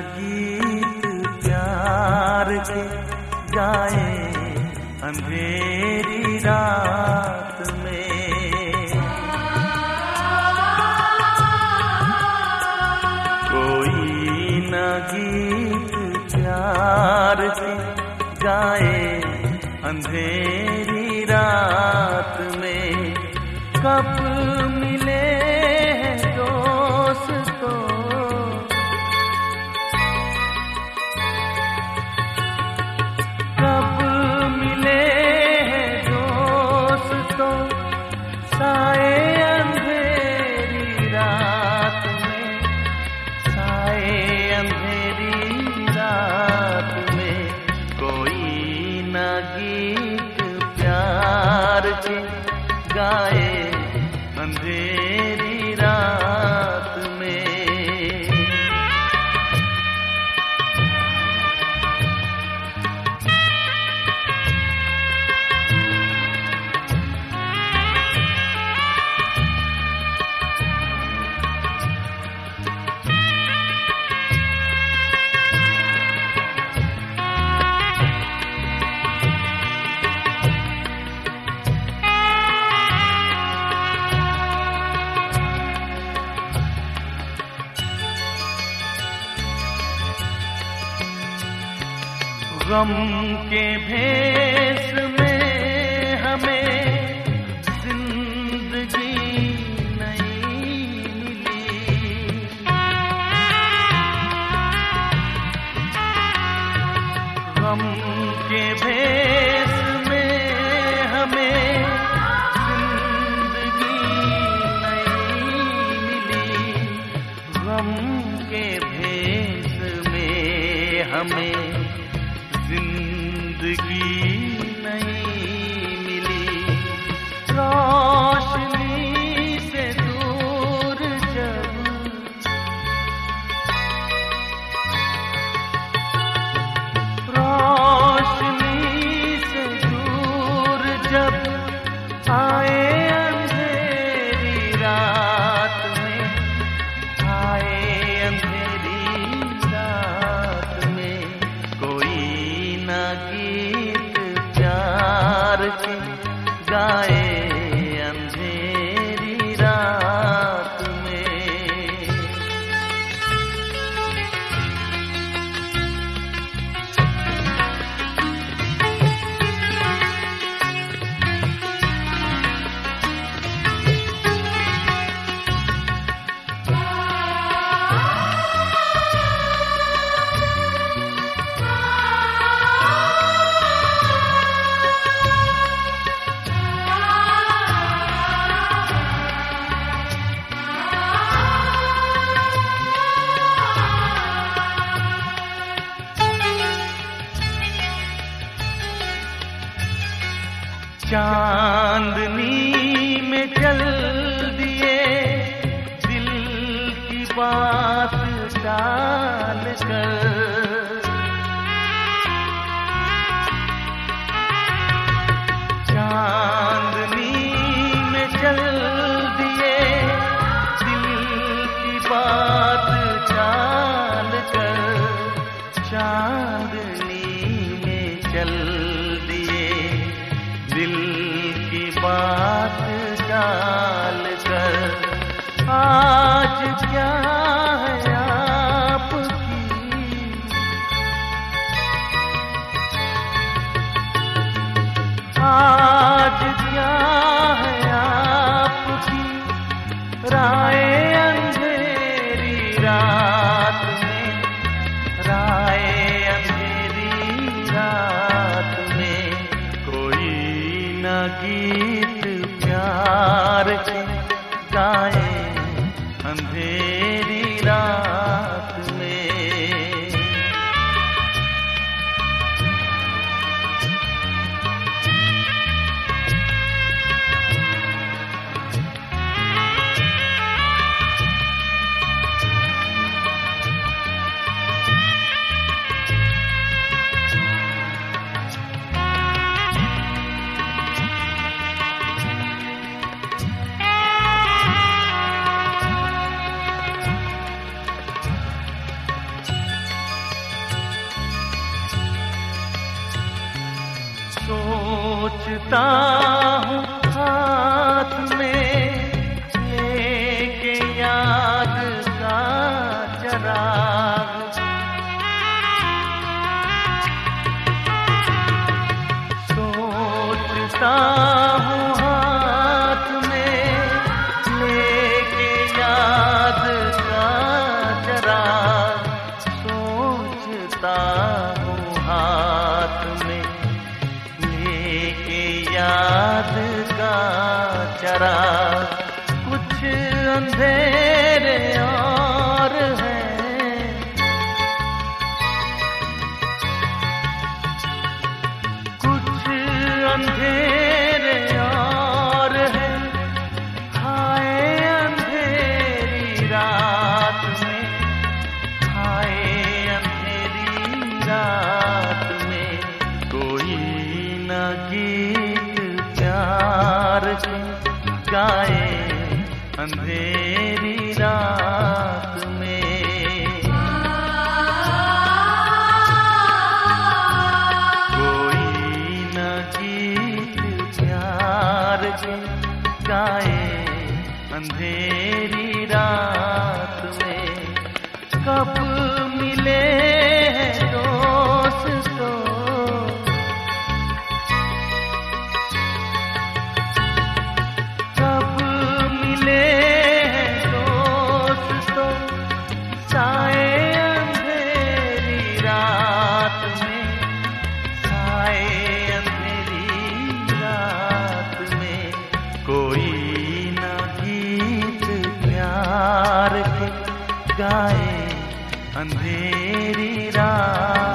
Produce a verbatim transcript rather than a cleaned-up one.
गीत प्यार के गाए अंधेरी रात में। कोई न गीत प्यार के गाए अंधेरी रात में। कब मिले हैं दोस्तों, कब मिले हैं दोस्तों, साए अंधेरी रात में, साए अंधेरी रात में। कोई न गीत प्यार के गाए अंधेरी रात में। गम के भेष में हमें जिंदगी नहीं मिली। गम के भेष में हमें जिंदगी नहीं मिली। गम के भेष में हमें जिंदगी नहीं मिली। रोशनी से दूर जब, रोशनी से दूर जब आए अंधेरी रात में, आए अंधेरी रात में। कोई न गीत प्यार के गाए अंधेरी रात में। चांदनी में चल दिए दिल की बात डाल कर। चांदनी में चल दिए दिल की बात डाल कर। चांदनी में चल दिल की बात डाल कर। आज क्या है आपकी सोचता हूँ हाथ में लेके याद का चराग, सोचता हूँ हाथ में लेके याद का चराग, सोचता हूँ हाथ में याद का चराग। कुछ अंधेरे और हैं, कुछ अंधेरे और हैं, हाय अंधेरी रात में, हाय अंधेरी रात में कोई न गीत प्यार के गाए अंधेरी रात में। कोई न गीत प्यार के गाए अंधेरी रात में। कब मिले हैं दोस्तों, साए अंधेरी रात में, साए अंधेरी रात में कोई न गीत प्यार के गाए अंधेरी रात।